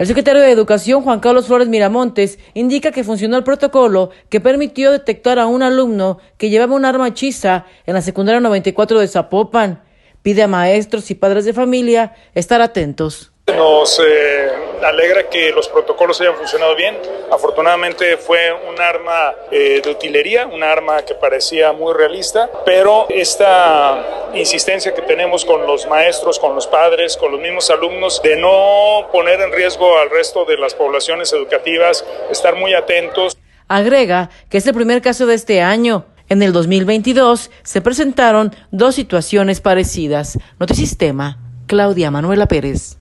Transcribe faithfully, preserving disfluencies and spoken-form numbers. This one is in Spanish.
El secretario de Educación, Juan Carlos Flores Miramontes, indica que funcionó el protocolo que permitió detectar a un alumno que llevaba un arma hechiza en la secundaria noventa y cuatro de Zapopan. Pide a maestros y padres de familia estar atentos. Nos eh, alegra que los protocolos hayan funcionado bien. Afortunadamente fue un arma eh, de utilería, una arma que parecía muy realista, pero esta insistencia que tenemos con los maestros, con los padres, con los mismos alumnos, de no poner en riesgo al resto de las poblaciones educativas, estar muy atentos. Agrega que es el primer caso de este año. En el dos mil veintidós se presentaron dos situaciones parecidas. Notisistema, Claudia Manuela Pérez.